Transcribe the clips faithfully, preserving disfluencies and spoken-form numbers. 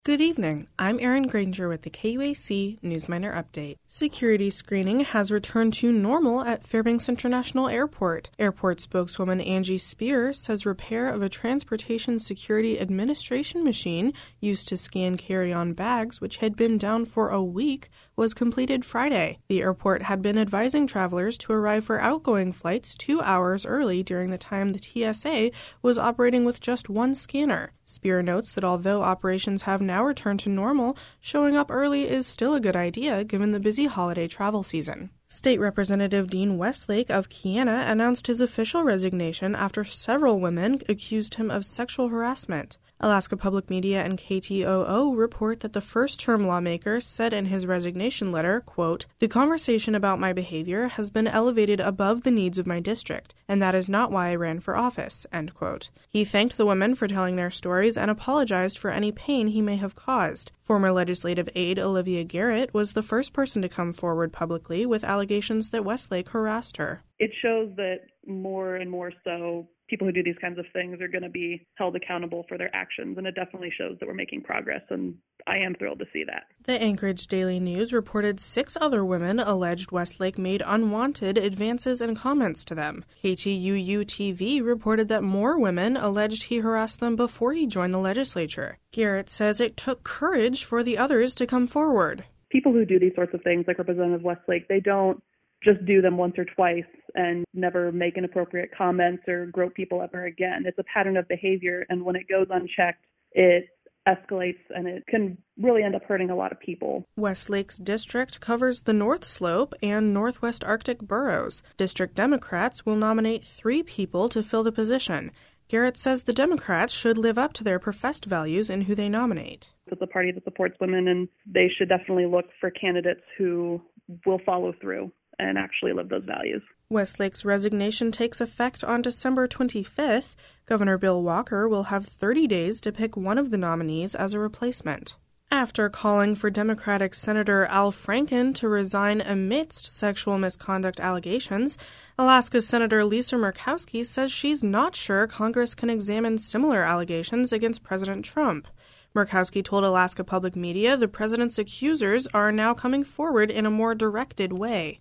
Good evening. I'm Erin Granger with the K U A C Newsminer Update. Security screening has returned to normal at Fairbanks International Airport. Airport spokeswoman Angie Spear says repair of a Transportation Security Administration machine used to scan carry-on bags, which had been down for a week, was completed Friday. The airport had been advising travelers to arrive for outgoing flights two hours early during the time the T S A was operating with just one scanner. Spear notes that although operations have now returned to normal, showing up early is still a good idea given the busy holiday travel season. State Representative Dean Westlake of Kiana announced his official resignation after several women accused him of sexual harassment. Alaska Public Media and K T O O report that the first-term lawmaker said in his resignation letter, quote, "The conversation about my behavior has been elevated above the needs of my district, and that is not why I ran for office," end quote. He thanked the women for telling their stories and apologized for any pain he may have caused. Former legislative aide Olivia Garrett was the first person to come forward publicly with allegations that Westlake harassed her. It shows that more and more so people who do these kinds of things are going to be held accountable for their actions, and it definitely shows that we're making progress, and I am thrilled to see that. The Anchorage Daily News reported six other women alleged Westlake made unwanted advances and comments to them. K T U U T V reported that more women alleged he harassed them before he joined the legislature. Garrett says it took courage for the others to come forward. People who do these sorts of things, like Representative Westlake, they don't just do them once or twice and never make inappropriate comments or grope people ever again. It's a pattern of behavior, and when it goes unchecked, it escalates and it can really end up hurting a lot of people. Westlake's district covers the North Slope and Northwest Arctic boroughs. District Democrats will nominate three people to fill the position. Garrett says the Democrats should live up to their professed values in who they nominate. It's a party that supports women, and they should definitely look for candidates who will follow through and actually live those values. Westlake's resignation takes effect on December twenty-fifth. Governor Bill Walker will have thirty days to pick one of the nominees as a replacement. After calling for Democratic Senator Al Franken to resign amidst sexual misconduct allegations, Alaska Senator Lisa Murkowski says she's not sure Congress can examine similar allegations against President Trump. Murkowski told Alaska Public Media the president's accusers are now coming forward in a more directed way.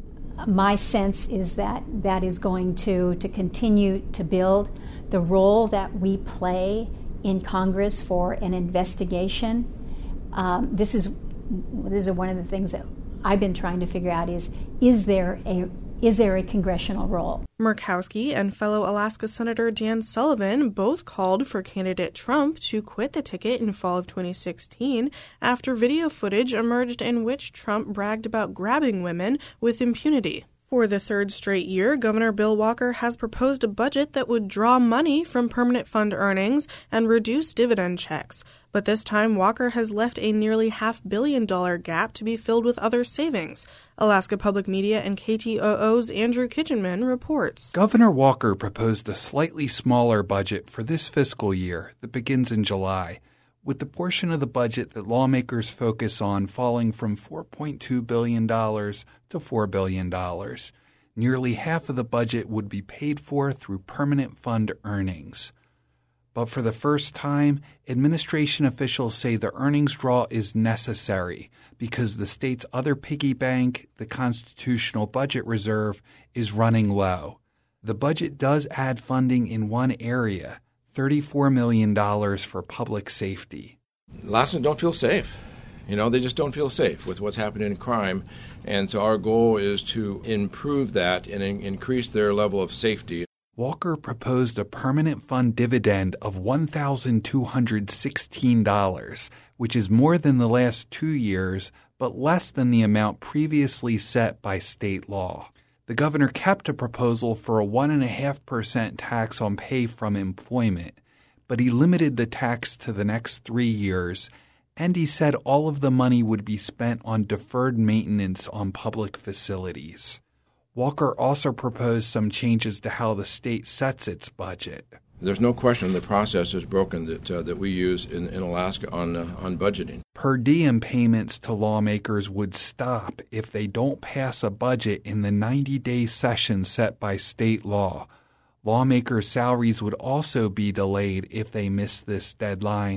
My sense is that that is going to, to continue to build the role that we play in Congress for an investigation. Um, this is this is one of the things that I've been trying to figure out is, is there a Is there a congressional role? Murkowski and fellow Alaska Senator Dan Sullivan both called for candidate Trump to quit the ticket in fall of twenty sixteen after video footage emerged in which Trump bragged about grabbing women with impunity. For the third straight year, Governor Bill Walker has proposed a budget that would draw money from permanent fund earnings and reduce dividend checks. But this time, Walker has left a nearly half billion dollar gap to be filled with other savings. Alaska Public Media and K T O O's Andrew Kitchenman reports. Governor Walker proposed a slightly smaller budget for this fiscal year that begins in July, with the portion of the budget that lawmakers focus on falling from four point two billion dollars to four billion dollars. Nearly half of the budget would be paid for through permanent fund earnings. But for the first time, administration officials say the earnings draw is necessary because the state's other piggy bank, the Constitutional Budget Reserve, is running low. The budget does add funding in one area, thirty-four million dollars for public safety. Alaskans don't feel safe. You know, they just don't feel safe with what's happening in crime. And so our goal is to improve that and in- increase their level of safety. Walker proposed a permanent fund dividend of one thousand two hundred sixteen dollars, which is more than the last two years, but less than the amount previously set by state law. The governor kept a proposal for a one point five percent tax on pay from employment, but he limited the tax to the next three years, and he said all of the money would be spent on deferred maintenance on public facilities. Walker also proposed some changes to how the state sets its budget. There's no question the process is broken that uh, that we use in, in Alaska on uh, on budgeting. Per diem payments to lawmakers would stop if they don't pass a budget in the ninety-day session set by state law. Lawmakers' salaries would also be delayed if they miss this deadline,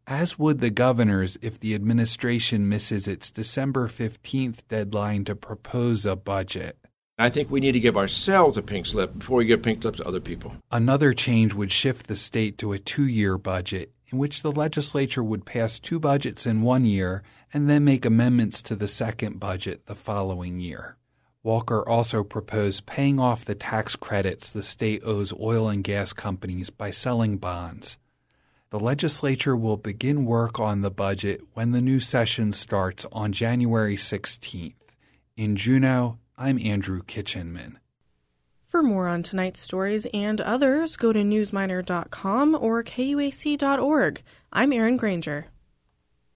as would the governors if the administration misses its December fifteenth deadline to propose a budget. I think we need to give ourselves a pink slip before we give pink slips to other people. Another change would shift the state to a two-year budget, in which the legislature would pass two budgets in one year and then make amendments to the second budget the following year. Walker also proposed paying off the tax credits the state owes oil and gas companies by selling bonds. The legislature will begin work on the budget when the new session starts on January sixteenth. In Juneau, I'm Andrew Kitchenman. For more on tonight's stories and others, go to newsminer dot com or K U A C dot org. I'm Erin Granger.